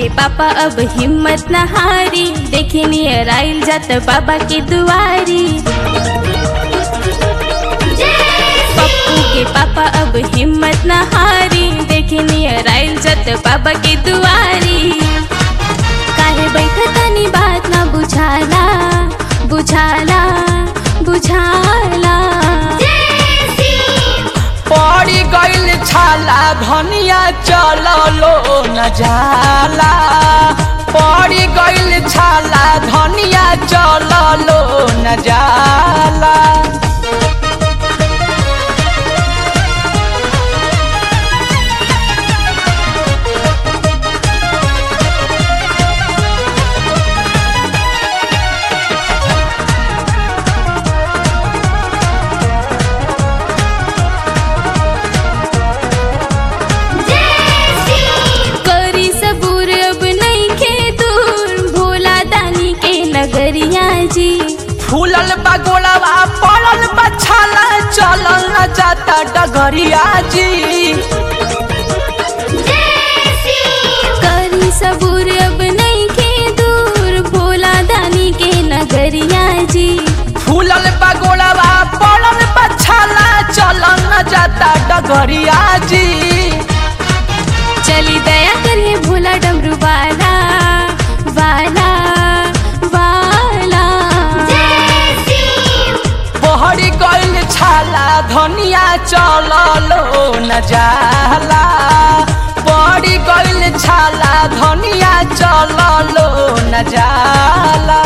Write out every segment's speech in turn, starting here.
के पापा अब हिम्मत न हारी, देखे नियर आइल जात बाबा के दुआरी। पप्पू के पापा अब हिम्मत न हारी, देखे नियर आइल जात बाबा के दुआरी। काहे बैठा तनी बात ना बुझाला, बुझाला बुझाला। पड़ी गइल छाला धनिया चललो न जाला, पड़ी गइल छाला धनिया चललो न जाला। फूलल बा गोलावा पड़ल बा छाला, चलल न जाता डगरिया जी। करी सबूर अब नहीं के दूर, भोला दानी के नगरिया जी। फूलल बा गोलावा पड़ल बा छाला, चलल न जाता डगरिया जी। चली दया करिए भोला डमरू वाला, वाला वाला। पहड़ी गइल छाला धनिया चललो न जाला, पहड़ी गइल छाला धनिया चललो न जाला।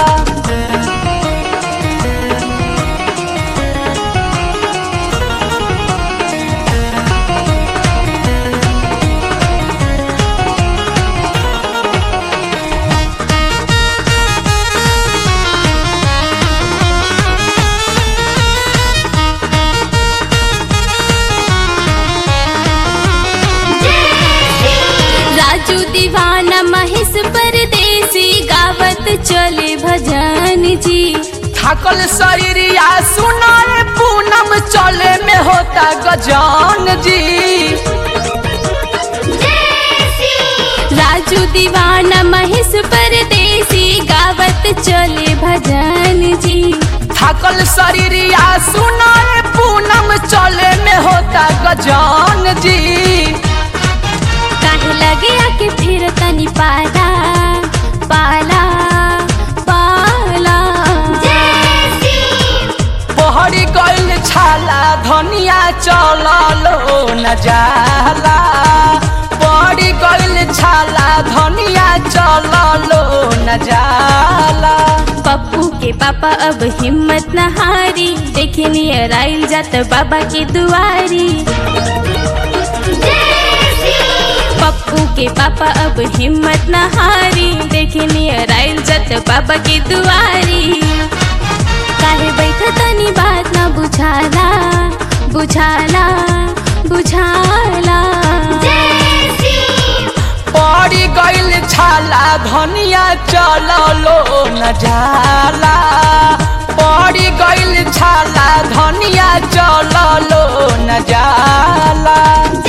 राजू दीवाना महेश परदेसी, गावत चले भजन जी। थकल शरीरिया सुनाए पूनम, चले में होता गजान जी। राजू दीवाना महेश परदेसी, गावत चले भजन जी। थकल शरीरिया सुनाए पूनम, चले में होता गजान जी। काहे लगे आके फिर तनी पाला, पाला पाला। पहड़ी गइल छाला धनिया चललो न जाला, पहड़ी गइल छाला धनिया चललो न जाला। पप्पू के पापा अब हिम्मत न हारी, देखे नियर आइल जात बाबा के दुआरी। पप्पू के पापा अब हिम्मत न हारी, देखे नियर आइल जात बाबा के दुआरी। काहे बैठा तनी बात ना बुझाला, बुझाला बुझाला। पड़ी गइल छाला धनिया चललो न जाला, पड़ी गइल छाला धनिया चललो न जाला।